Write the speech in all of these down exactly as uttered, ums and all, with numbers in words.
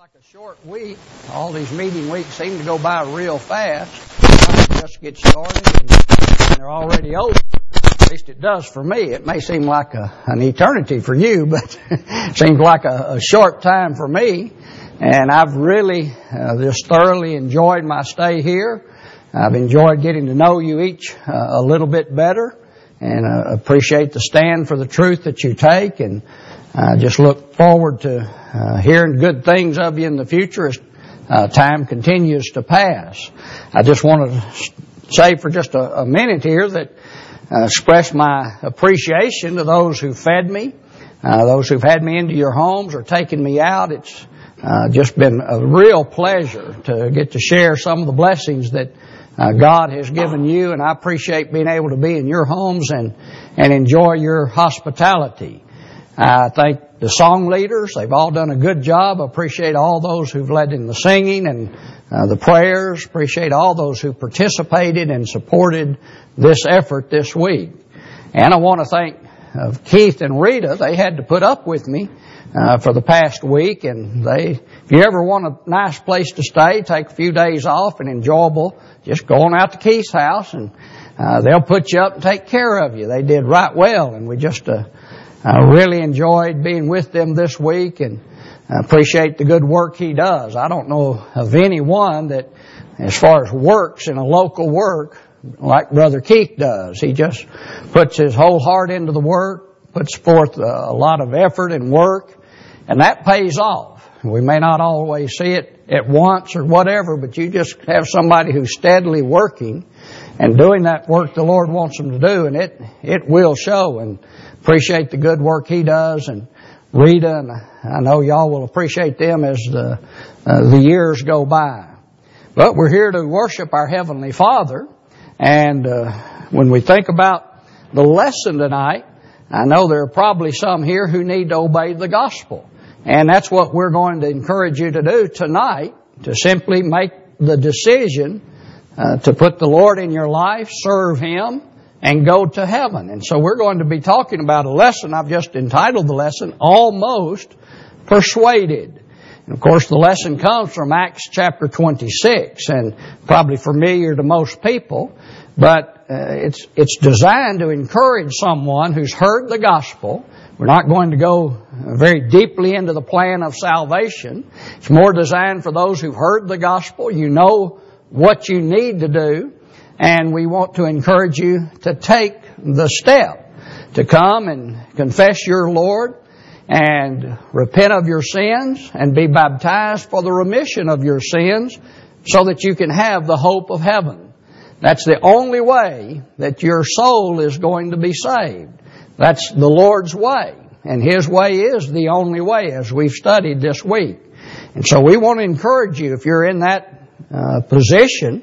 like a short week. All these meeting weeks seem to go by real fast. I just get started and they're already over. At least it does for me. It may seem like a, an eternity for you, but it seems like a, a short time for me. And I've really uh, just thoroughly enjoyed my stay here. I've enjoyed getting to know you each uh, a little bit better, and uh, appreciate the stand for the truth that you take, and I uh, just look forward to uh, hearing good things of you in the future as uh, time continues to pass. I just want to say for just a, a minute here that uh, express my appreciation to those who fed me, uh, those who've had me into your homes or taken me out. It's uh, just been a real pleasure to get to share some of the blessings that Uh, God has given you, and I appreciate being able to be in your homes and, and enjoy your hospitality. I thank the song leaders. They've all done a good job. I appreciate all those who've led in the singing and uh, the prayers. Appreciate all those who participated and supported this effort this week. And I want to thank uh, Keith and Rita. They had to put up with me uh, for the past week, and they, if you ever want a nice place to stay, take a few days off and enjoyable, just go on out to Keith's house, and uh, they'll put you up and take care of you. They did right well, and we just uh, uh, really enjoyed being with them this week, and I appreciate the good work he does. I don't know of anyone that, as far as works in a local work, like Brother Keith does. He just puts his whole heart into the work, puts forth a lot of effort and work, and that pays off. We may not always see it at once or whatever, but you just have somebody who's steadily working and doing that work the Lord wants them to do, and it it will show. And appreciate the good work he does, and Rita, and I know y'all will appreciate them as the uh, the years go by. But we're here to worship our Heavenly Father, and uh, when we think about the lesson tonight, I know there are probably some here who need to obey the gospel. And that's what we're going to encourage you to do tonight, to simply make the decision uh, to put the Lord in your life, serve Him, and go to heaven. And so we're going to be talking about a lesson. I've just entitled the lesson, Almost Persuaded. And of course, the lesson comes from Acts chapter twenty-six, and probably familiar to most people. But uh, it's it's designed to encourage someone who's heard the gospel. We're not going to go very deeply into the plan of salvation. It's more designed for those who've heard the gospel. You know what you need to do, and we want to encourage you to take the step to come and confess your Lord and repent of your sins and be baptized for the remission of your sins so that you can have the hope of heaven. That's the only way that your soul is going to be saved. That's the Lord's way, and His way is the only way, as we've studied this week. And so we want to encourage you, if you're in that uh, position,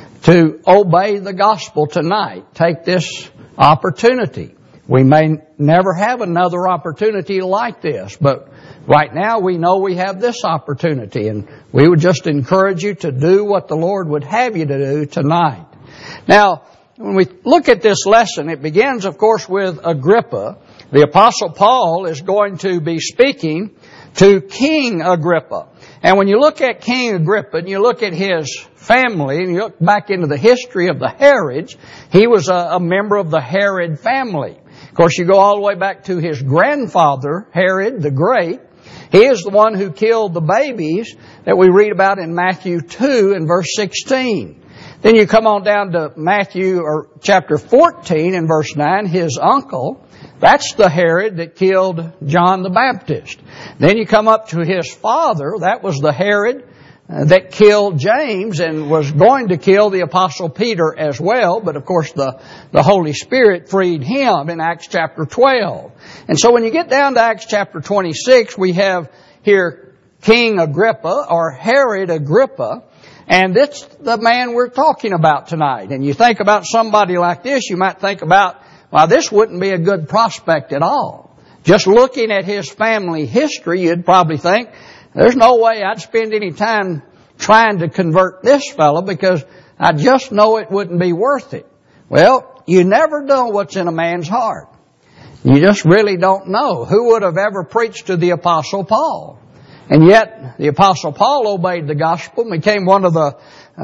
to obey the gospel tonight. Take this opportunity. We may never have another opportunity like this, but right now we know we have this opportunity, and we would just encourage you to do what the Lord would have you to do tonight. Now, when we look at this lesson, it begins, of course, with Agrippa. The Apostle Paul is going to be speaking to King Agrippa. And when you look at King Agrippa and you look at his family and you look back into the history of the Herods, he was a, a member of the Herod family. Of course, you go all the way back to his grandfather, Herod the Great. He is the one who killed the babies that we read about in Matthew two and verse sixteen. Then you come on down to Matthew or chapter fourteen and verse nine, his uncle. That's the Herod that killed John the Baptist. Then you come up to his father. That was the Herod uh, that killed James and was going to kill the Apostle Peter as well. But of course the, the Holy Spirit freed him in Acts chapter twelve. And so when you get down to Acts chapter twenty-six, we have here King Agrippa or Herod Agrippa. And it's the man we're talking about tonight. And you think about somebody like this, you might think about, well, this wouldn't be a good prospect at all. Just looking at his family history, you'd probably think, there's no way I'd spend any time trying to convert this fellow because I just know it wouldn't be worth it. Well, you never know what's in a man's heart. You just really don't know. Who would have ever preached to the Apostle Paul? And yet, the Apostle Paul obeyed the gospel and became one of the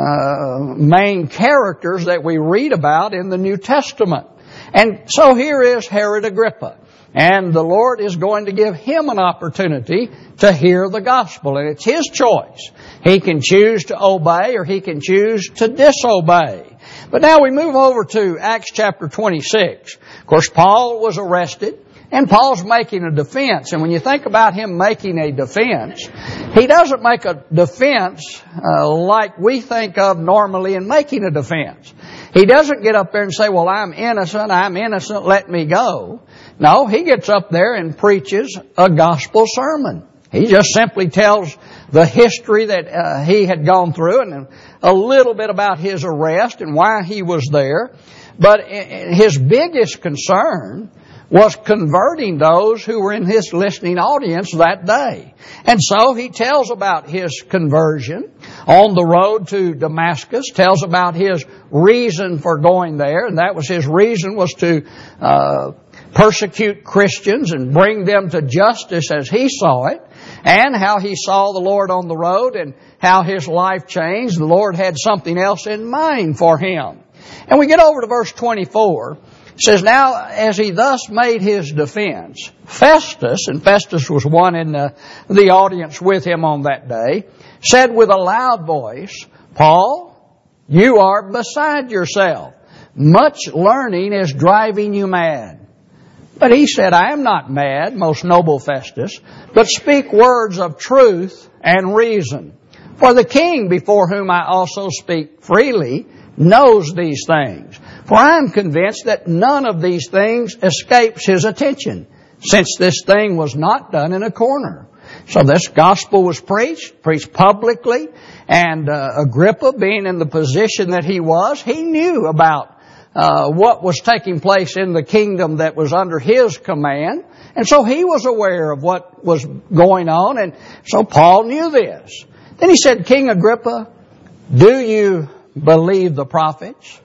uh, main characters that we read about in the New Testament. And so here is Herod Agrippa. And the Lord is going to give him an opportunity to hear the gospel. And it's his choice. He can choose to obey or he can choose to disobey. But now we move over to Acts chapter twenty-six. Of course, Paul was arrested. And Paul's making a defense. And when you think about him making a defense, he doesn't make a defense uh, like we think of normally in making a defense. He doesn't get up there and say, well, I'm innocent, I'm innocent, let me go. No, he gets up there and preaches a gospel sermon. He just simply tells the history that uh, he had gone through and a little bit about his arrest and why he was there. But his biggest concern was converting those who were in his listening audience that day. And so he tells about his conversion on the road to Damascus, tells about his reason for going there, and that was his reason was to uh, persecute Christians and bring them to justice as he saw it, and how he saw the Lord on the road and how his life changed. The Lord had something else in mind for him. And we get over to verse twenty-four. It says, now, as he thus made his defense, Festus, and Festus was one in the, the audience with him on that day, said with a loud voice, Paul, you are beside yourself. Much learning is driving you mad. But he said, I am not mad, most noble Festus, but speak words of truth and reason. For the king, before whom I also speak freely, knows these things. For I am convinced that none of these things escapes his attention, since this thing was not done in a corner. So this gospel was preached, preached publicly, and uh, Agrippa, being in the position that he was, he knew about uh, what was taking place in the kingdom that was under his command. And so he was aware of what was going on, and so Paul knew this. Then he said, King Agrippa, do you believe the prophets?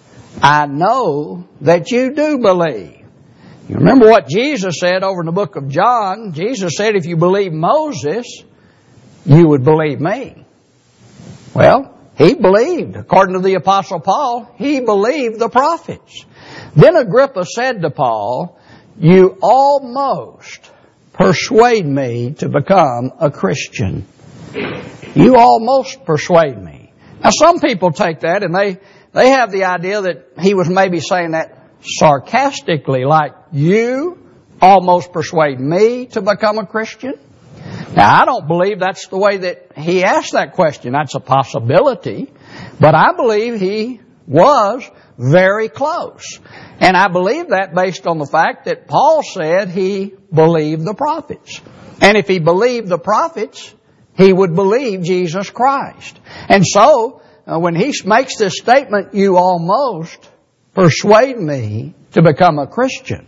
I know that you do believe. You remember what Jesus said over in the book of John. Jesus said, if you believe Moses, you would believe me. Well, he believed. According to the Apostle Paul, he believed the prophets. Then Agrippa said to Paul, you almost persuade me to become a Christian. You almost persuade me. Now, some people take that and they, they have the idea that he was maybe saying that sarcastically, like, you almost persuade me to become a Christian? Now, I don't believe that's the way that he asked that question. That's a possibility. But I believe he was very close. And I believe that based on the fact that Paul said he believed the prophets. And if he believed the prophets, he would believe Jesus Christ. And so, uh, when he makes this statement, you almost persuade me to become a Christian,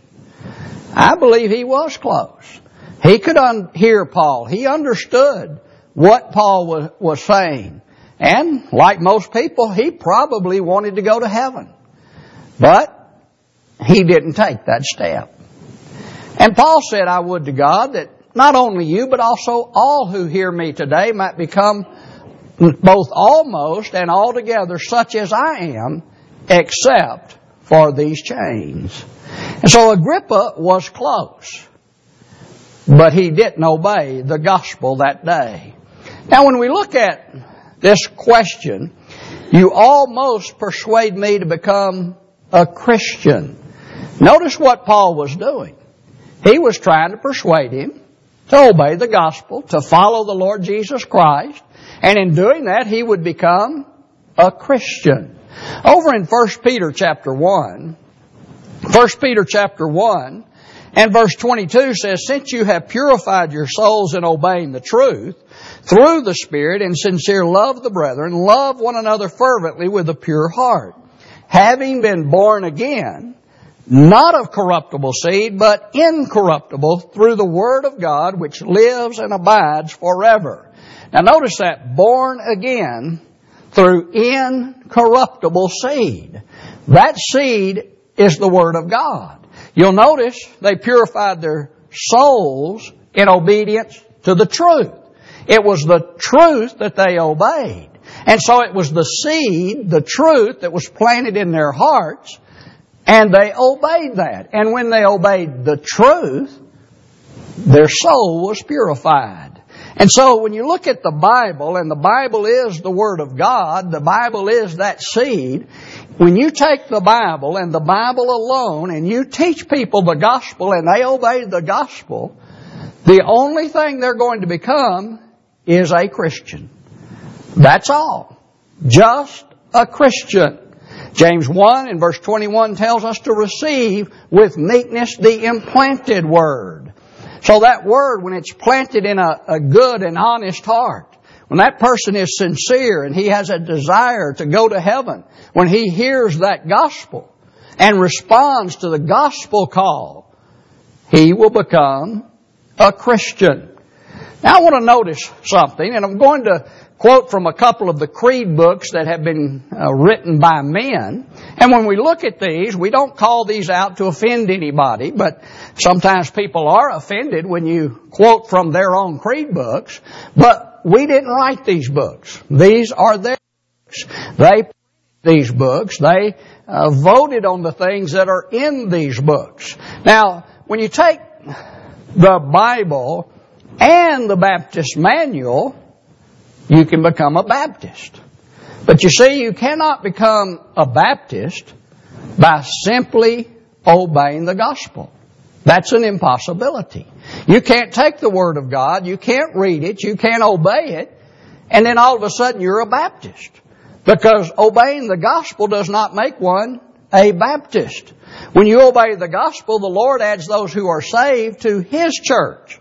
I believe he was close. He could un- hear Paul. He understood what Paul was, was saying. And like most people, he probably wanted to go to heaven. But he didn't take that step. And Paul said, I would to God that not only you, but also all who hear me today might become both almost and altogether such as I am, except for these chains. And so Agrippa was close, but he didn't obey the gospel that day. Now, when we look at this question, you almost persuade me to become a Christian. Notice what Paul was doing. He was trying to persuade him to obey the gospel, to follow the Lord Jesus Christ, and in doing that, he would become a Christian. Over in First Peter chapter one, First Peter chapter one, and verse twenty-two says, since you have purified your souls in obeying the truth, through the Spirit in sincere love of the brethren, love one another fervently with a pure heart, having been born again, not of corruptible seed, but incorruptible, through the Word of God, which lives and abides forever. Now notice that, born again through incorruptible seed. That seed is the Word of God. You'll notice they purified their souls in obedience to the truth. It was the truth that they obeyed. And so it was the seed, the truth, that was planted in their hearts, and they obeyed that. And when they obeyed the truth, their soul was purified. And so when you look at the Bible, and the Bible is the Word of God, the Bible is that seed, when you take the Bible and the Bible alone and you teach people the gospel and they obey the gospel, the only thing they're going to become is a Christian. That's all. Just a Christian. James one and verse twenty-one tells us to receive with meekness the implanted word. So that word, when it's planted in a, a good and honest heart, when that person is sincere and he has a desire to go to heaven, when he hears that gospel and responds to the gospel call, he will become a Christian. Now I want to notice something, and I'm going to quote from a couple of the creed books that have been uh, written by men. And when we look at these, we don't call these out to offend anybody, but sometimes people are offended when you quote from their own creed books. But we didn't write these books. These are their books. They these books. They uh, voted on the things that are in these books. Now, when you take the Bible and the Baptist Manual, you can become a Baptist. But you see, you cannot become a Baptist by simply obeying the gospel. That's an impossibility. You can't take the Word of God, you can't read it, you can't obey it, and then all of a sudden you're a Baptist. Because obeying the gospel does not make one a Baptist. When you obey the gospel, the Lord adds those who are saved to His church,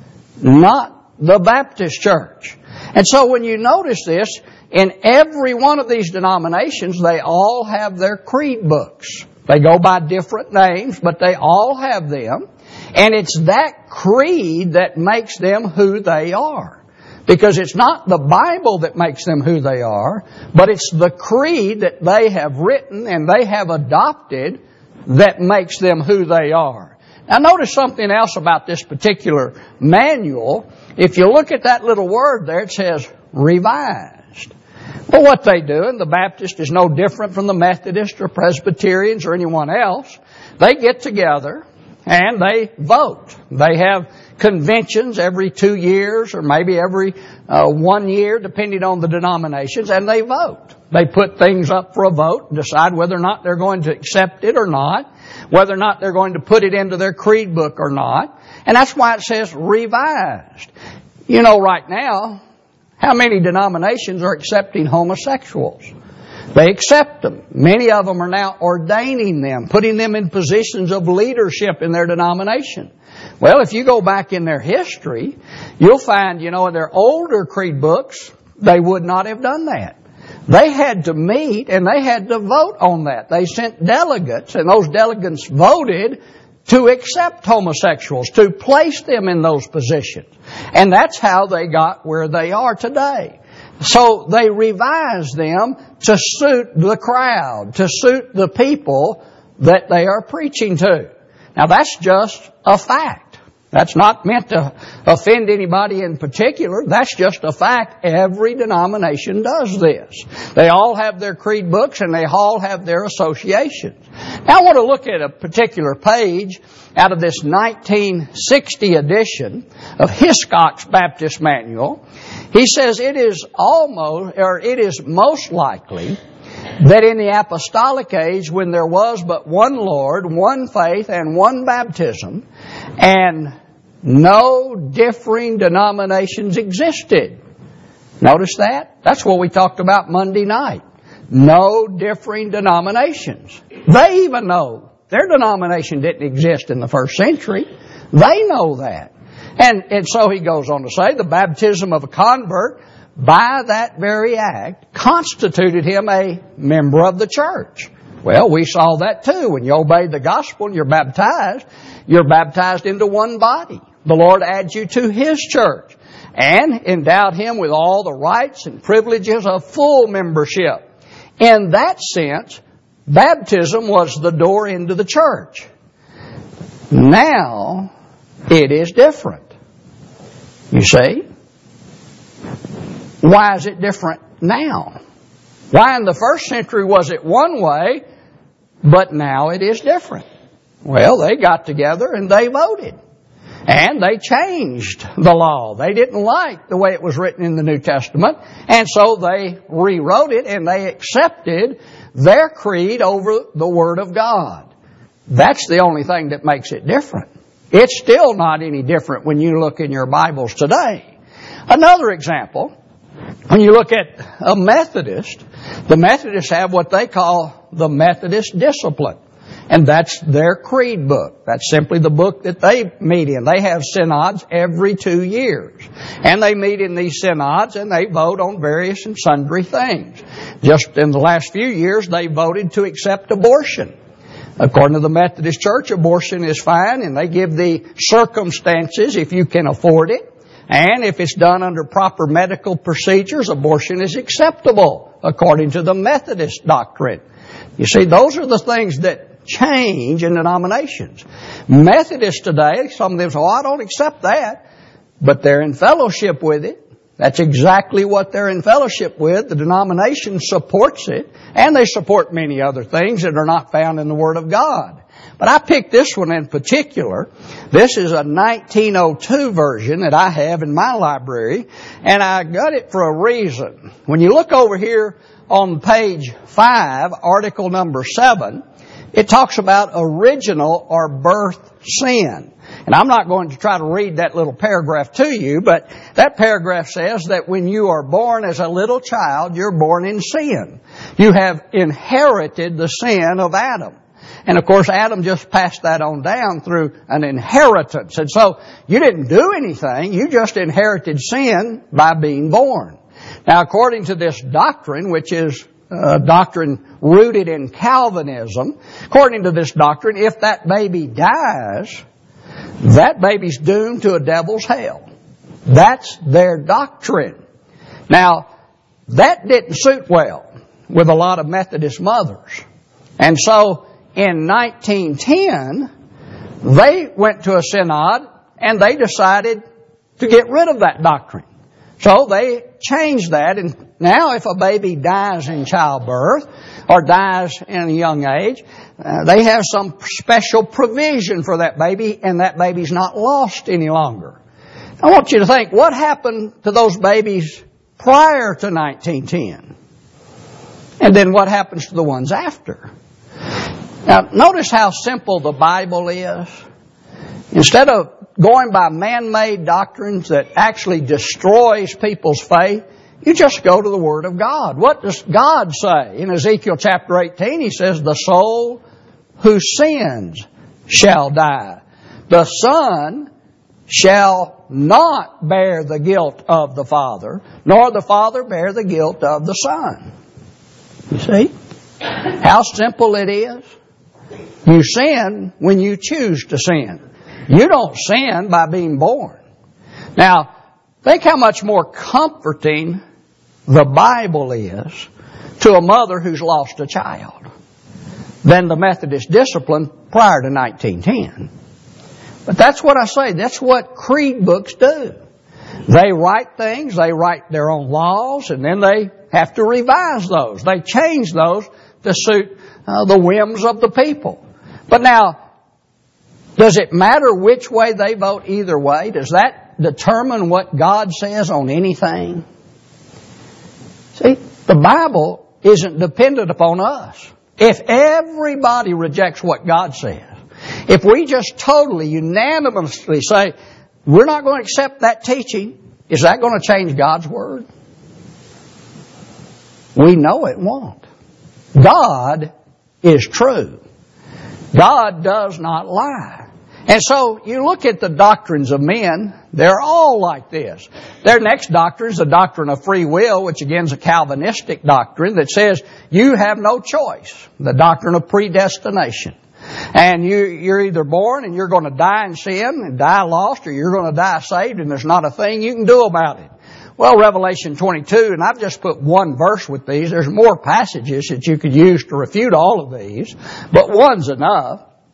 not the Baptist church. And so when you notice this, in every one of these denominations, they all have their creed books. They go by different names, but they all have them. And it's that creed that makes them who they are. Because it's not the Bible that makes them who they are, but it's the creed that they have written and they have adopted that makes them who they are. Now notice something else about this particular manual. If you look at that little word there, it says revised. Well, what they do, and the Baptist is no different from the Methodist or Presbyterians or anyone else, they get together and they vote. They have conventions every two years or maybe every uh, one year, depending on the denominations, and they vote. They put things up for a vote and decide whether or not they're going to accept it or not, whether or not they're going to put it into their creed book or not. And that's why it says revised. You know, right now, how many denominations are accepting homosexuals? They accept them. Many of them are now ordaining them, putting them in positions of leadership in their denomination. Well, if you go back in their history, you'll find, you know, in their older creed books, they would not have done that. They had to meet and they had to vote on that. They sent delegates, and those delegates voted to accept homosexuals, to place them in those positions. And that's how they got where they are today. So they revised them to suit the crowd, to suit the people that they are preaching to. Now that's just a fact. That's not meant to offend anybody in particular. That's just a fact. Every denomination does this. They all have their creed books and they all have their associations. Now I want to look at a particular page out of this nineteen sixty edition of Hiscock's Baptist Manual. He says it is almost, or it is most likely that in the apostolic age, when there was but one Lord, one faith, and one baptism, and no differing denominations existed. Notice that? That's what we talked about Monday night. No differing denominations. They even know their denomination didn't exist in the first century. They know that. And, and so he goes on to say, the baptism of a convert by that very act constituted him a member of the church. Well, we saw that too. When you obey the gospel and you're baptized, you're baptized into one body. The Lord adds you to His church and endowed him with all the rights and privileges of full membership. In that sense, baptism was the door into the church. Now, it is different. You see? Why is it different now? Why in the first century was it one way, but now it is different? Well, they got together and they voted. And they changed the law. They didn't like the way it was written in the New Testament, and so they rewrote it and they accepted their creed over the Word of God. That's the only thing that makes it different. It's still not any different when you look in your Bibles today. Another example, when you look at a Methodist, the Methodists have what they call the Methodist Discipline. And that's their creed book. That's simply the book that they meet in. They have synods every two years. And they meet in these synods and they vote on various and sundry things. Just in the last few years, they voted to accept abortion. According to the Methodist Church, abortion is fine, and they give the circumstances if you can afford it. And if it's done under proper medical procedures, abortion is acceptable, according to the Methodist doctrine. You see, those are the things that change in denominations. Methodists today, some of them say, oh, I don't accept that, but they're in fellowship with it. That's exactly what they're in fellowship with. The denomination supports it, and they support many other things that are not found in the Word of God. But I picked this one in particular. This is a nineteen oh two version that I have in my library, and I got it for a reason. When you look over here on page five, article number seven, it talks about original or birth sin. And I'm not going to try to read that little paragraph to you, but that paragraph says that when you are born as a little child, you're born in sin. You have inherited the sin of Adam. And of course, Adam just passed that on down through an inheritance. And so you didn't do anything. You just inherited sin by being born. Now, according to this doctrine, which is a doctrine rooted in Calvinism, according to this doctrine, if that baby dies, that baby's doomed to a devil's hell. That's their doctrine. Now, that didn't suit well with a lot of Methodist mothers. And so, in nineteen ten, they went to a synod and they decided to get rid of that doctrine. So they changed that, and now if a baby dies in childbirth or dies in a young age, uh, they have some special provision for that baby, and that baby's not lost any longer. I want you to think, what happened to those babies prior to nineteen ten? And then what happens to the ones after? Now, notice how simple the Bible is. Instead of going by man-made doctrines that actually destroys people's faith, you just go to the Word of God. What does God say? In Ezekiel chapter eighteen, He says, the soul who sins shall die. The Son shall not bear the guilt of the Father, nor the Father bear the guilt of the Son. You see how simple it is? You sin when you choose to sin. You don't sin by being born. Now, think how much more comforting the Bible is to a mother who's lost a child than the Methodist discipline prior to nineteen ten. But that's what I say. That's what creed books do. They write things, they write their own laws, and then they have to revise those. They change those to suit uh, the whims of the people. But now, does it matter which way they vote either way? Does that determine what God says on anything? See, the Bible isn't dependent upon us. If everybody rejects what God says, if we just totally, unanimously say, we're not going to accept that teaching, is that going to change God's Word? We know it won't. God is true. God does not lie. And so you look at the doctrines of men, they're all like this. Their next doctrine is the doctrine of free will, which again is a Calvinistic doctrine that says you have no choice. The doctrine of predestination. And you, you're either born and you're going to die in sin and die lost, or you're going to die saved and there's not a thing you can do about it. Well, Revelation twenty-two, and I've just put one verse with these. There's more passages that you could use to refute all of these, but one's enough.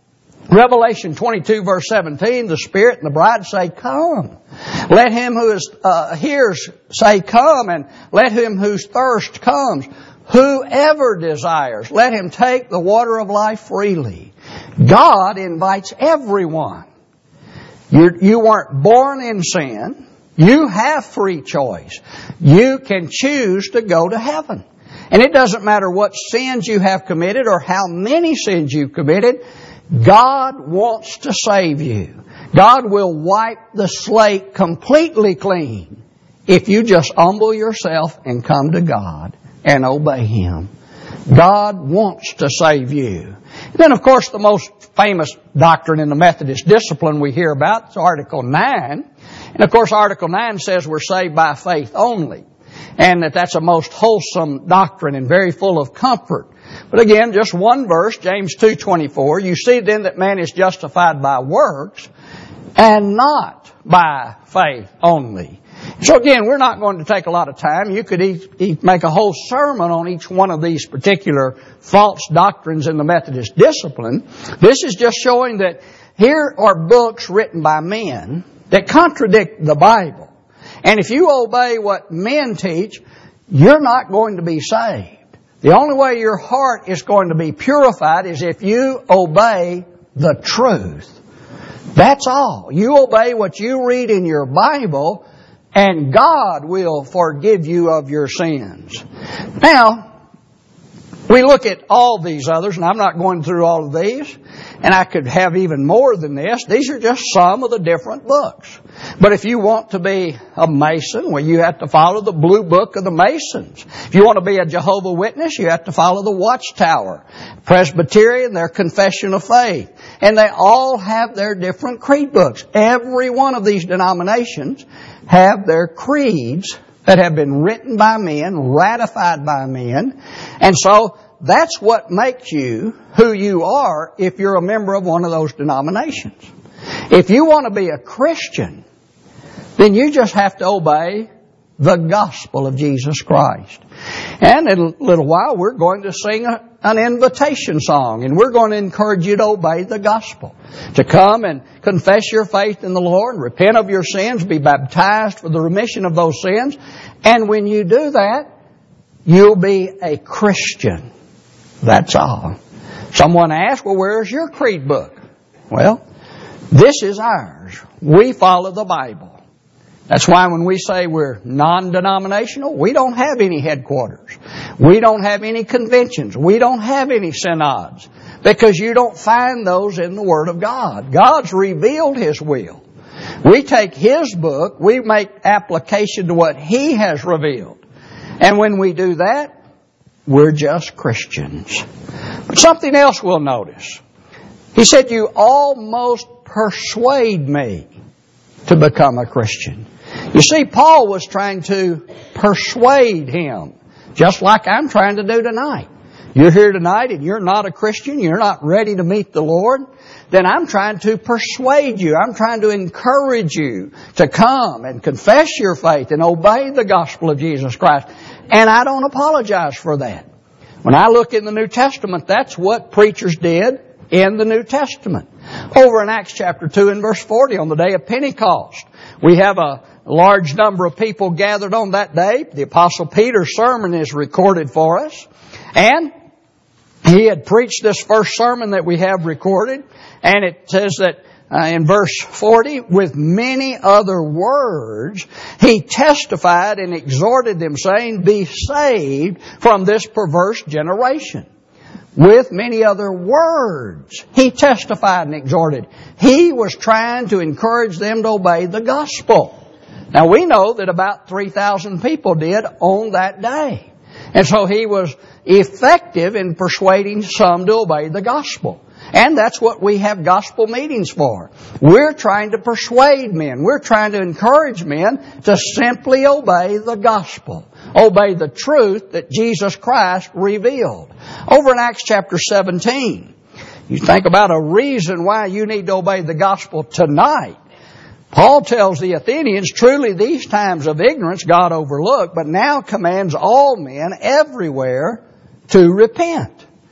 Revelation twenty-two verse seventeen, the Spirit and the bride say, come. Let him who is, uh, hears say, come, and let him whose thirst comes. Whoever desires, let him take the water of life freely. God invites everyone. You're, you weren't born in sin. You have free choice. You can choose to go to heaven. And it doesn't matter what sins you have committed or how many sins you've committed. God wants to save you. God will wipe the slate completely clean if you just humble yourself and come to God and obey Him. God wants to save you. And then, of course, the most famous doctrine in the Methodist discipline we hear about is Article nine. And, of course, Article nine says we're saved by faith only. And that that's a most wholesome doctrine and very full of comfort. But again, just one verse, James two twenty-four. You see then that man is justified by works and not by faith only. So again, we're not going to take a lot of time. You could each, each make a whole sermon on each one of these particular false doctrines in the Methodist discipline. This is just showing that here are books written by men that contradict the Bible. And if you obey what men teach, you're not going to be saved. The only way your heart is going to be purified is if you obey the truth. That's all. You obey what you read in your Bible, and God will forgive you of your sins. Now, we look at all these others, and I'm not going through all of these, and I could have even more than this. These are just some of the different books. But if you want to be a Mason, well, you have to follow the Blue Book of the Masons. If you want to be a Jehovah's Witness, you have to follow the Watchtower. Presbyterian, their Confession of Faith. And they all have their different creed books. Every one of these denominations have their creeds that have been written by men, ratified by men. And so that's what makes you who you are if you're a member of one of those denominations. If you want to be a Christian, then you just have to obey the gospel of Jesus Christ. And in a little while, we're going to sing a, an invitation song, and we're going to encourage you to obey the gospel, to come and confess your faith in the Lord, repent of your sins, be baptized for the remission of those sins. And when you do that, you'll be a Christian. That's all. Someone asked, well, where's your creed book? Well, this is ours. We follow the Bible. That's why when we say we're non-denominational, we don't have any headquarters. We don't have any conventions. We don't have any synods. Because you don't find those in the Word of God. God's revealed His will. We take His book, we make application to what He has revealed. And when we do that, we're just Christians. But something else we'll notice. He said, you almost persuade me to become a Christian. You see, Paul was trying to persuade him, just like I'm trying to do tonight. You're here tonight and you're not a Christian, you're not ready to meet the Lord, then I'm trying to persuade you, I'm trying to encourage you to come and confess your faith and obey the gospel of Jesus Christ. And I don't apologize for that. When I look in the New Testament, that's what preachers did in the New Testament. Over in Acts chapter two and verse forty, on the day of Pentecost, we have a large number of people gathered on that day. The Apostle Peter's sermon is recorded for us. And he had preached this first sermon that we have recorded. And it says that uh, in verse forty, with many other words, he testified and exhorted them, saying, be saved from this perverse generation. With many other words, he testified and exhorted. He was trying to encourage them to obey the gospel. Now we know that about three thousand people did on that day. And so he was effective in persuading some to obey the gospel. And that's what we have gospel meetings for. We're trying to persuade men. We're trying to encourage men to simply obey the gospel. Obey the truth that Jesus Christ revealed. Over in Acts chapter seventeen, you think about a reason why you need to obey the gospel tonight. Paul tells the Athenians, truly these times of ignorance God overlooked, but now commands all men everywhere to repent.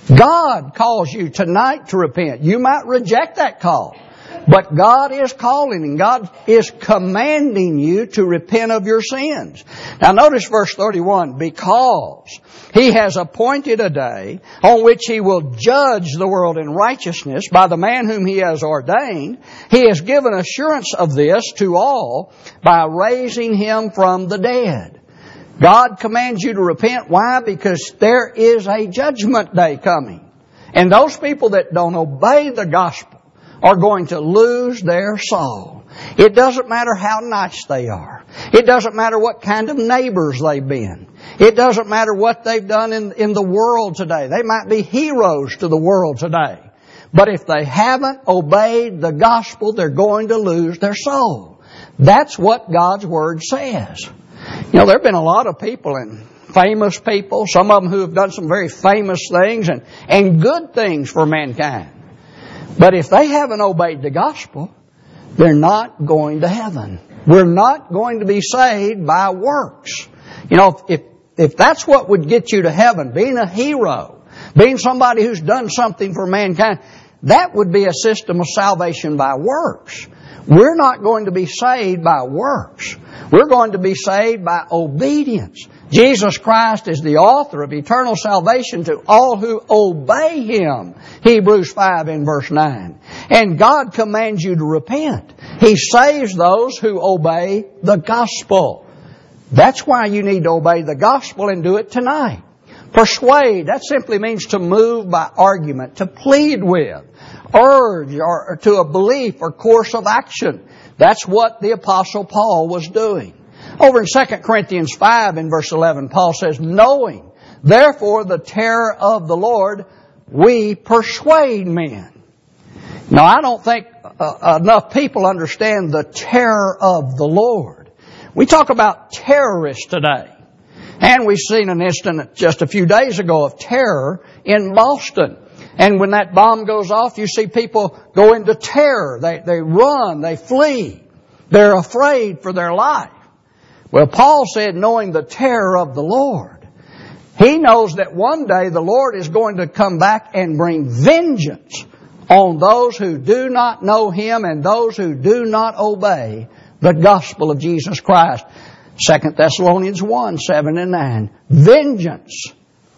God calls you tonight to repent. You might reject that call, but God is calling and God is commanding you to repent of your sins. Now notice verse thirty-one, because He has appointed a day on which He will judge the world in righteousness by the man whom He has ordained. He has given assurance of this to all by raising Him from the dead. God commands you to repent. Why? Because there is a judgment day coming. And those people that don't obey the gospel are going to lose their soul. It doesn't matter how nice they are. It doesn't matter what kind of neighbors they've been. It doesn't matter what they've done in, in the world today. They might be heroes to the world today. But if they haven't obeyed the gospel, they're going to lose their soul. That's what God's Word says. You know, there have been a lot of people, and famous people, some of them who have done some very famous things and, and good things for mankind. But if they haven't obeyed the gospel, they're not going to heaven. We're not going to be saved by works. You know, if, if that's what would get you to heaven, being a hero, being somebody who's done something for mankind, that would be a system of salvation by works. We're not going to be saved by works. We're going to be saved by obedience. Jesus Christ is the author of eternal salvation to all who obey Him. Hebrews five in verse nine. And God commands you to repent. He saves those who obey the gospel. That's why you need to obey the gospel and do it tonight. Persuade, that simply means to move by argument, to plead with, urge, or to a belief or course of action. That's what the Apostle Paul was doing. Over in Second Corinthians five in verse eleven, Paul says, knowing, therefore, the terror of the Lord, we persuade men. Now, I don't think uh, enough people understand the terror of the Lord. We talk about terrorists today. And we've seen an incident just a few days ago of terror in Boston. And when that bomb goes off, you see people go into terror. They, they run, they flee. They're afraid for their life. Well, Paul said, knowing the terror of the Lord, he knows that one day the Lord is going to come back and bring vengeance on those who do not know Him and those who do not obey the gospel of Jesus Christ. Second Thessalonians one, seven and nine. Vengeance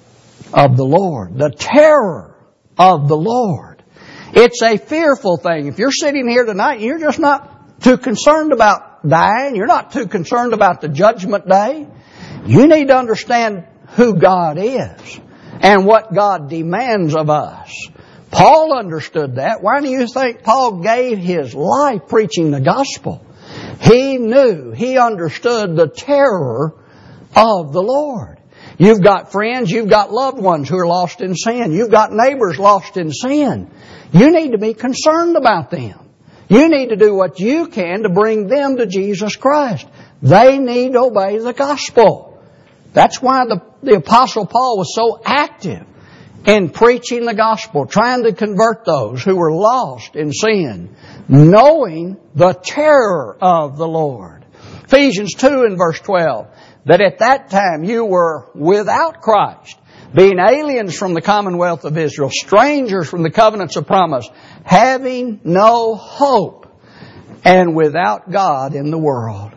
of the Lord. The terror of the Lord. It's a fearful thing. If you're sitting here tonight and you're just not too concerned about dying, you're not too concerned about the judgment day, you need to understand who God is and what God demands of us. Paul understood that. Why do you think Paul gave his life preaching the gospel? He knew, he understood the terror of the Lord. You've got friends, you've got loved ones who are lost in sin. You've got neighbors lost in sin. You need to be concerned about them. You need to do what you can to bring them to Jesus Christ. They need to obey the gospel. That's why the, the Apostle Paul was so active in preaching the gospel, trying to convert those who were lost in sin, knowing the terror of the Lord. Ephesians two and verse twelve, that at that time you were without Christ, being aliens from the commonwealth of Israel, strangers from the covenants of promise, having no hope, and without God in the world.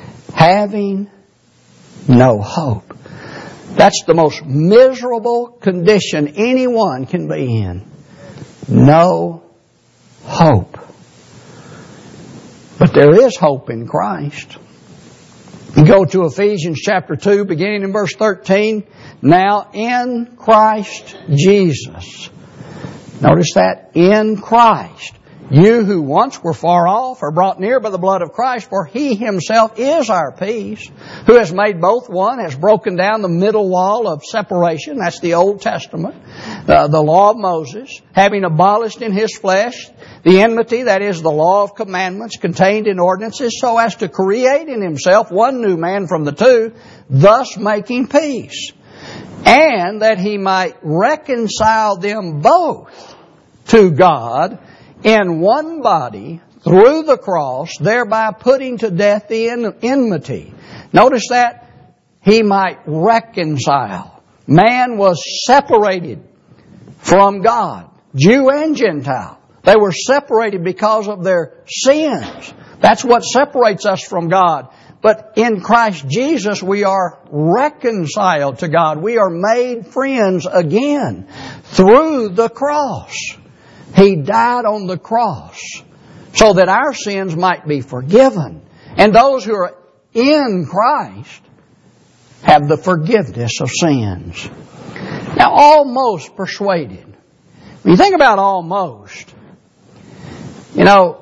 Having no hope. That's the most miserable condition anyone can be in. No hope. But there is hope in Christ. You go to Ephesians chapter two, beginning in verse thirteen. Now in Christ Jesus. Notice that. In Christ. You who once were far off are brought near by the blood of Christ, for He Himself is our peace, who has made both one, has broken down the middle wall of separation. That's the Old Testament, uh, the law of Moses, having abolished in His flesh the enmity, that is the law of commandments contained in ordinances, so as to create in Himself one new man from the two, thus making peace, and that He might reconcile them both to God in one body through the cross, thereby putting to death the enmity. Notice that. He might reconcile. Man was separated from God, Jew and Gentile. They were separated because of their sins. That's what separates us from God. But in Christ Jesus, we are reconciled to God. We are made friends again through the cross. He died on the cross so that our sins might be forgiven. And those who are in Christ have the forgiveness of sins. Now, almost persuaded. When you think about almost, you know,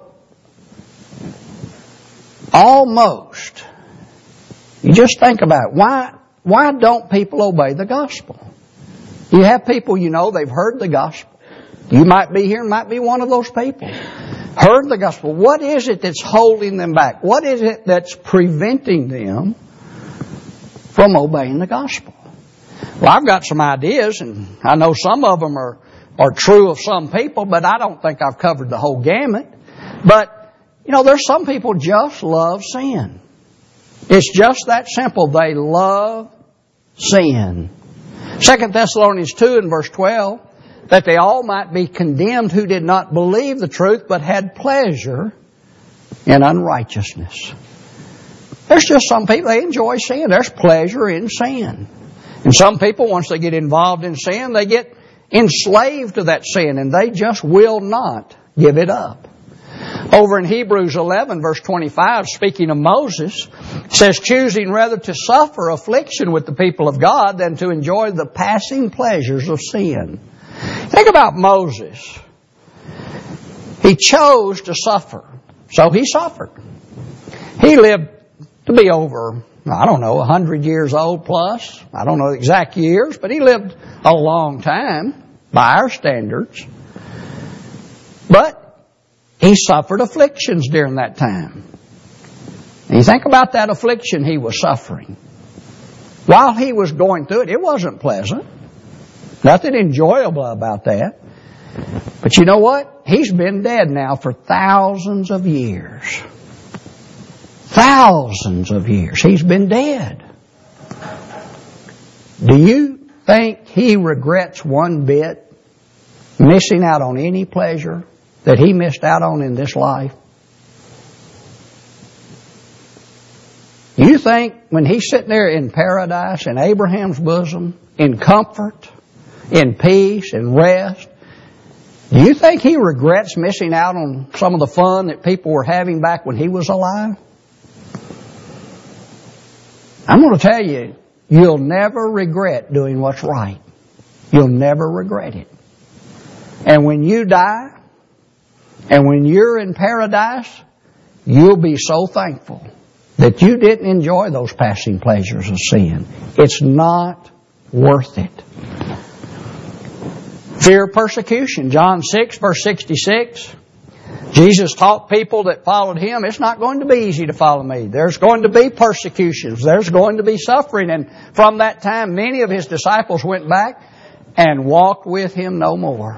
almost, you just think about it. Why, why don't people obey the gospel? You have people, you know, they've heard the gospel. You might be here, might be one of those people. Heard the gospel. What is it that's holding them back? What is it that's preventing them from obeying the gospel? Well, I've got some ideas, and I know some of them are, are true of some people, but I don't think I've covered the whole gamut. But, you know, there's some people just love sin. It's just that simple. They love sin. Second Thessalonians two and verse twelve, that they all might be condemned who did not believe the truth, but had pleasure in unrighteousness. There's just some people, they enjoy sin. There's pleasure in sin. And some people, once they get involved in sin, they get enslaved to that sin, and they just will not give it up. Over in Hebrews eleven, verse twenty-five, speaking of Moses, it says, choosing rather to suffer affliction with the people of God than to enjoy the passing pleasures of sin. Think about Moses. He chose to suffer, so he suffered. He lived to be over, I don't know, a hundred years old plus. I don't know the exact years, but he lived a long time by our standards. But he suffered afflictions during that time. And you think about that affliction he was suffering. While he was going through it, it wasn't pleasant. Nothing enjoyable about that. But you know what? He's been dead now for thousands of years. Thousands of years. He's been dead. Do you think he regrets one bit missing out on any pleasure that he missed out on in this life? You think when he's sitting there in paradise, in Abraham's bosom, in comfort, in peace and rest, do you think he regrets missing out on some of the fun that people were having back when he was alive? I'm going to tell you, you'll never regret doing what's right. You'll never regret it. And when you die, and when you're in paradise, you'll be so thankful that you didn't enjoy those passing pleasures of sin. It's not worth it. Fear of persecution. John six, verse sixty-six. Jesus taught people that followed Him, it's not going to be easy to follow me. There's going to be persecutions. There's going to be suffering. And from that time, many of His disciples went back and walked with Him no more.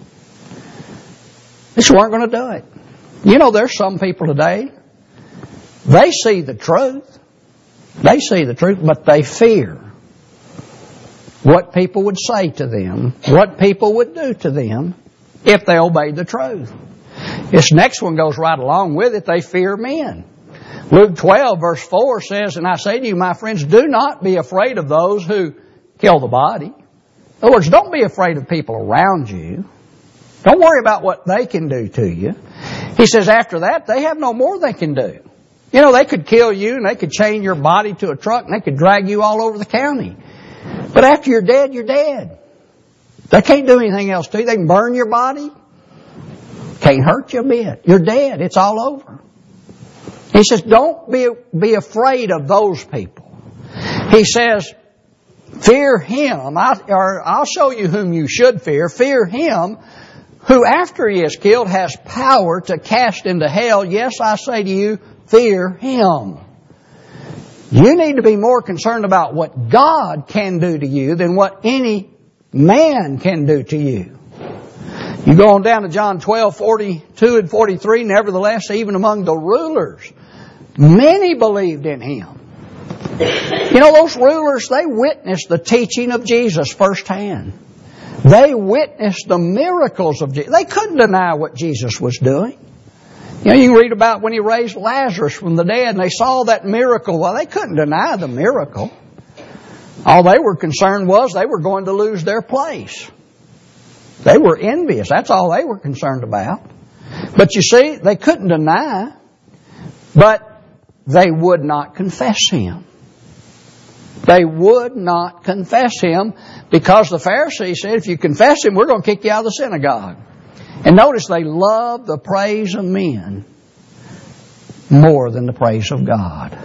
They just weren't going to do it. You know, there's some people today, they see the truth. They see the truth, but they fear what people would say to them, what people would do to them if they obeyed the truth. This next one goes right along with it. They fear men. Luke twelve, verse four says, and I say to you, my friends, do not be afraid of those who kill the body. In other words, don't be afraid of people around you. Don't worry about what they can do to you. He says after that, they have no more they can do. You know, they could kill you and they could chain your body to a truck and they could drag you all over the county. But after you're dead, you're dead. They can't do anything else to you. They can burn your body. Can't hurt you a bit. You're dead. It's all over. He says, don't be, be afraid of those people. He says, fear Him. I, or I'll show you whom you should fear. Fear Him who after He is killed has power to cast into hell. Yes, I say to you, fear Him. You need to be more concerned about what God can do to you than what any man can do to you. You go on down to John twelve, forty-two and forty-three. Nevertheless, even among the rulers, many believed in Him. You know, those rulers, they witnessed the teaching of Jesus firsthand. They witnessed the miracles of Jesus. They couldn't deny what Jesus was doing. You know, you can read about when He raised Lazarus from the dead and they saw that miracle. Well, they couldn't deny the miracle. All they were concerned was they were going to lose their place. They were envious. That's all they were concerned about. But you see, they couldn't deny, but they would not confess Him. They would not confess Him because the Pharisees said, if you confess Him, we're going to kick you out of the synagogue. And notice they loved the praise of men more than the praise of God.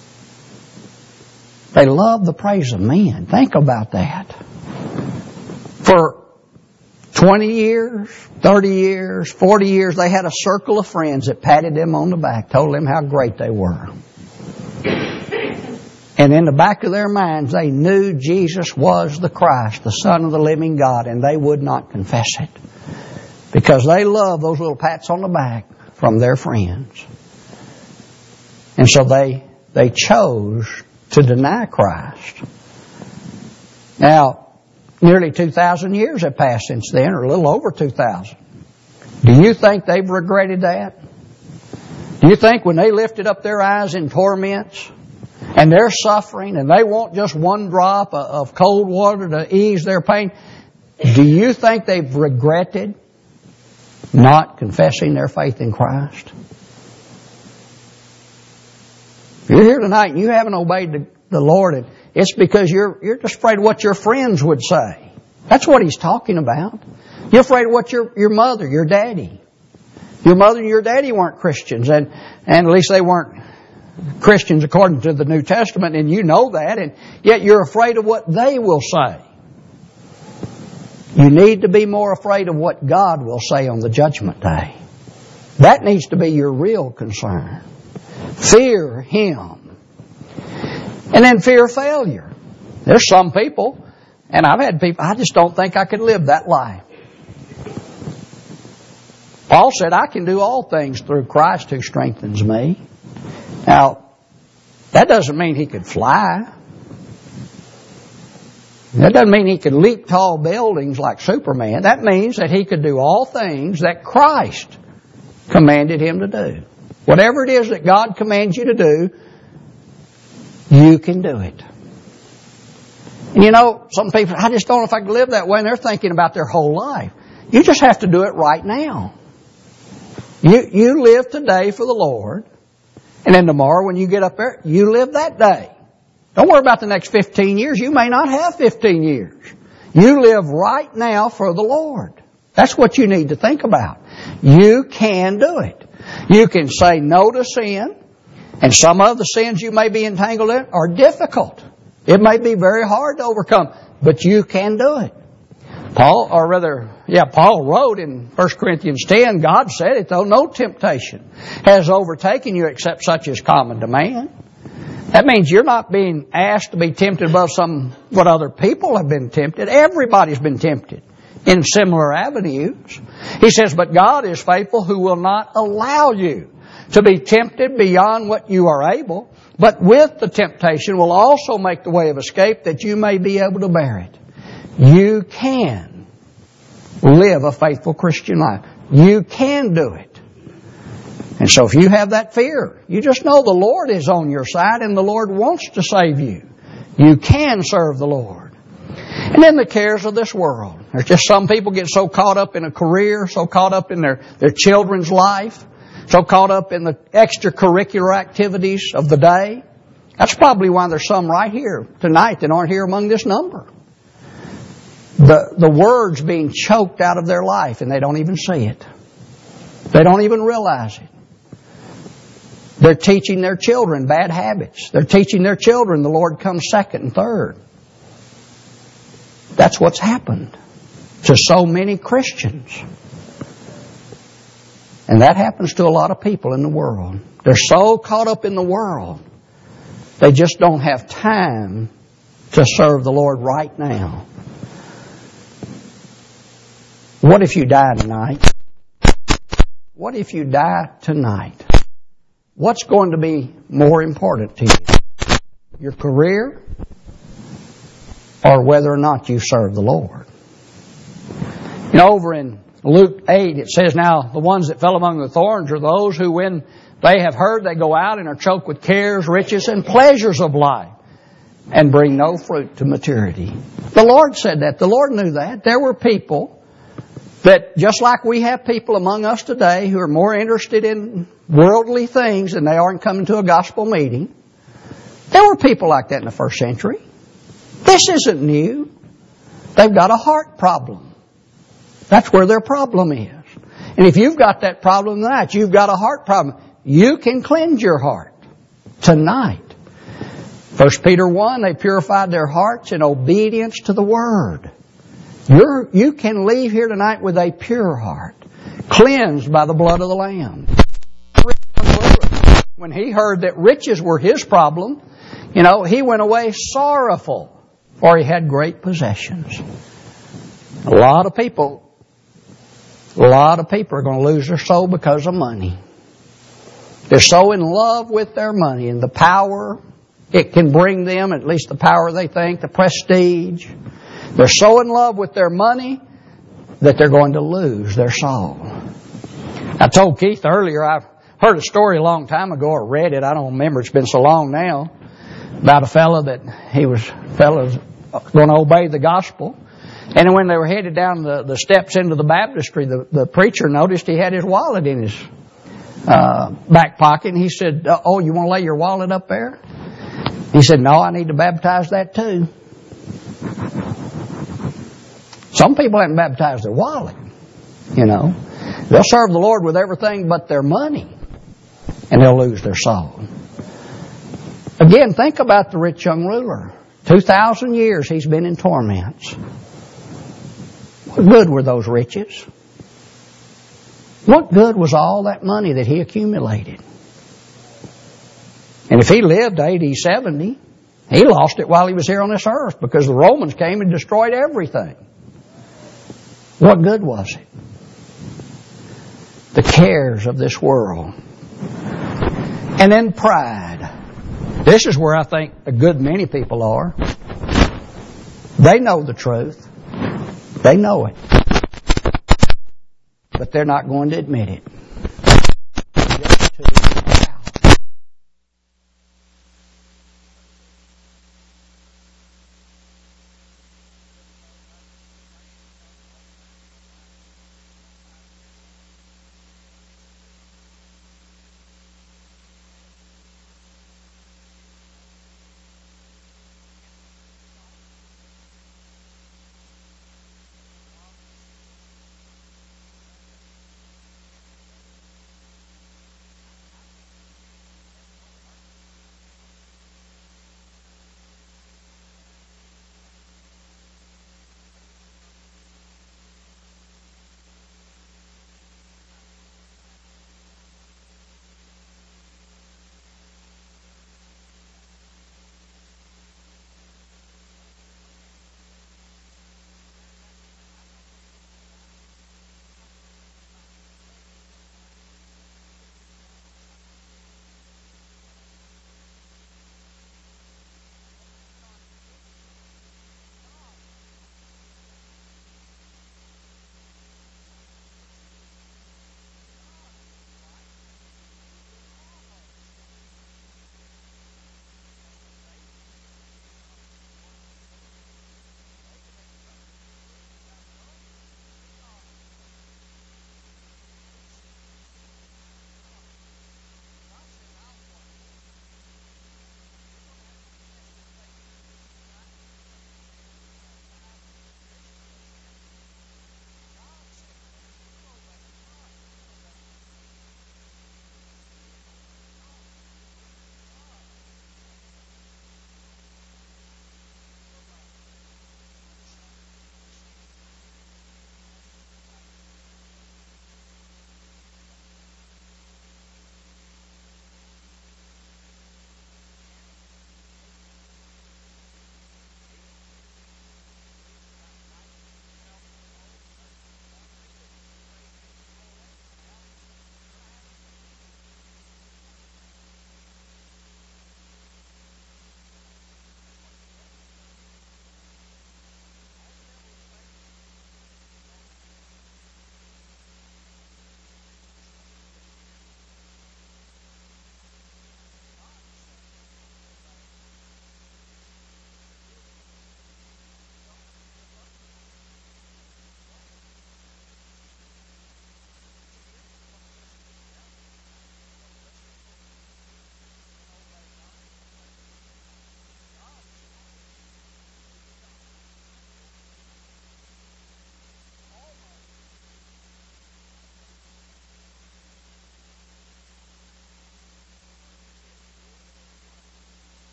They loved the praise of men. Think about that. For twenty years, thirty years, forty years, they had a circle of friends that patted them on the back, told them how great they were. And in the back of their minds, they knew Jesus was the Christ, the Son of the living God, and they would not confess it. Because they loved those little pats on the back from their friends. And so they, they chose to deny Christ. Now, nearly two thousand years have passed since then, or a little over two thousand. Do you think they've regretted that? Do you think when they lifted up their eyes in torments, and they're suffering, and they want just one drop of cold water to ease their pain, do you think they've regretted not confessing their faith in Christ? If you're here tonight and you haven't obeyed the, the Lord, and it's because you're you're just afraid of what your friends would say. That's what He's talking about. You're afraid of what your, your mother, your daddy. Your mother and your daddy weren't Christians, and, and at least they weren't Christians according to the New Testament, and you know that, and yet you're afraid of what they will say. You need to be more afraid of what God will say on the judgment day. That needs to be your real concern. Fear Him. And then fear failure. There's some people, and I've had people, I just don't think I could live that life. Paul said, I can do all things through Christ who strengthens me. Now, that doesn't mean he could fly. That doesn't mean he could leap tall buildings like Superman. That means that he could do all things that Christ commanded him to do. Whatever it is that God commands you to do, you can do it. And you know, some people, I just don't know if I can live that way, and they're thinking about their whole life. You just have to do it right now. You, you live today for the Lord. And then tomorrow when you get up there, you live that day. Don't worry about the next fifteen years. You may not have fifteen years. You live right now for the Lord. That's what you need to think about. You can do it. You can say no to sin. And some of the sins you may be entangled in are difficult. It may be very hard to overcome. But you can do it. Paul, or rather, yeah, Paul wrote in First Corinthians ten, God said it though, no temptation has overtaken you except such as common to man. That means you're not being asked to be tempted above some what other people have been tempted. Everybody's been tempted in similar avenues. He says, but God is faithful who will not allow you to be tempted beyond what you are able, but with the temptation will also make the way of escape that you may be able to bear it. You can live a faithful Christian life. You can do it. And so if you have that fear, you just know the Lord is on your side and the Lord wants to save you. You can serve the Lord. And then the cares of this world. There's just some people get so caught up in a career, so caught up in their, their children's life, so caught up in the extracurricular activities of the day. That's probably why there's some right here tonight that aren't here among this number. The, the words being choked out of their life and they don't even see it. They don't even realize it. They're teaching their children bad habits. They're teaching their children the Lord comes second and third. That's what's happened to so many Christians. And that happens to a lot of people in the world. They're so caught up in the world, they just don't have time to serve the Lord right now. What if you die tonight? What if you die tonight? What's going to be more important to you? Your career or whether or not you serve the Lord? You know, over in Luke eight, it says, now the ones that fell among the thorns are those who, when they have heard, they go out and are choked with cares, riches, and pleasures of life, and bring no fruit to maturity. The Lord said that. The Lord knew that. There were people that, just like we have people among us today who are more interested in worldly things than they are in coming to a gospel meeting, there were people like that in the first century. This isn't new. They've got a heart problem. That's where their problem is. And if you've got that problem tonight, you've got a heart problem, you can cleanse your heart tonight. First Peter one, they purified their hearts in obedience to the Word. You're, you can leave here tonight with a pure heart, cleansed by the blood of the Lamb. When he heard that riches were his problem, you know, he went away sorrowful, for he had great possessions. A lot of people, a lot of people are going to lose their soul because of money. They're so in love with their money and the power it can bring them, at least the power they think, the prestige. They're so in love with their money that they're going to lose their soul. I told Keith earlier, I've heard a story a long time ago, or read it, I don't remember, it's been so long now, about a fellow that he was fellows going to obey the gospel. And when they were headed down the, the steps into the baptistry, the, the preacher noticed he had his wallet in his uh, back pocket. And he said, oh, you want to lay your wallet up there? He said, no, I need to baptize that too. Some people haven't baptized their wallet, you know. They'll serve the Lord with everything but their money, and they'll lose their soul. Again, think about the rich young ruler. Two thousand years he's been in torments. What good were those riches? What good was all that money that he accumulated? And if he lived to eighty, seventy, he lost it while he was here on this earth because the Romans came and destroyed everything. What good was it? The cares of this world. And then pride. This is where I think a good many people are. They know the truth. They know it. But they're not going to admit it. Just too proud.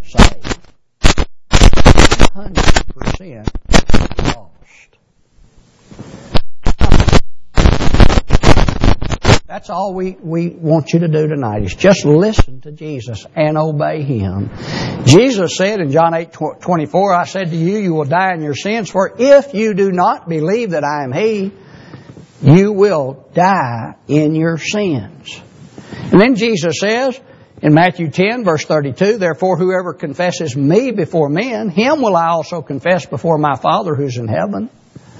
saved. one hundred percent lost. That's all we, we want you to do tonight is just listen to Jesus and obey Him. Jesus said in John eight twenty-four, I said to you, you will die in your sins, for if you do not believe that I am He, you will die in your sins. And then Jesus says in Matthew ten, verse thirty-two, therefore whoever confesses me before men, him will I also confess before my Father who's in heaven.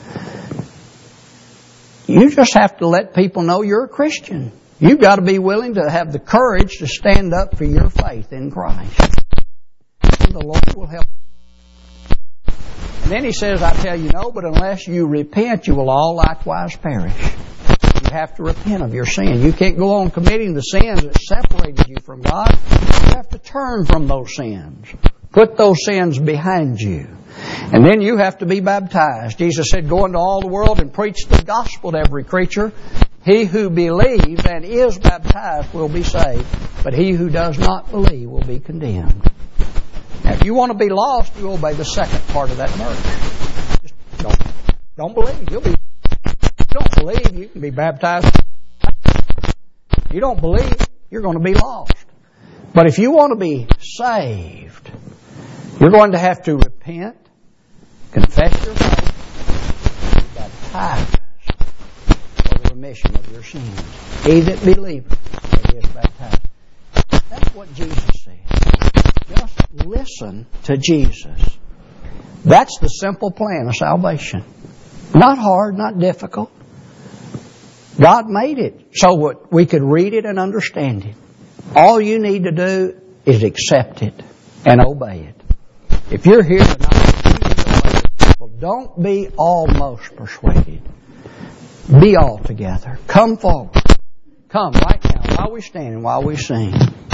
You just have to let people know you're a Christian. You've got to be willing to have the courage to stand up for your faith in Christ. And the Lord will help. And then He says, I tell you no, but unless you repent, you will all likewise perish. You have to repent of your sin. You can't go on committing the sins that separated you from God. You have to turn from those sins. Put those sins behind you. And then you have to be baptized. Jesus said, go into all the world and preach the gospel to every creature. He who believes and is baptized will be saved, but he who does not believe will be condemned. Now, if you want to be lost, you obey the second part of that verse. Just don't, don't believe. You'll be. If you don't believe, you can be baptized. If you don't believe, you're going to be lost. But if you want to be saved, you're going to have to repent, confess your faith, and be baptized for the remission of your sins. He that believeth that is baptized. That's what Jesus said. Just listen to Jesus. That's the simple plan of salvation. Not hard, not difficult. God made it so we could read it and understand it. All you need to do is accept it and obey it. If you're here tonight, don't be almost persuaded. Be altogether. Come forward. Come right now while we stand and while we sing.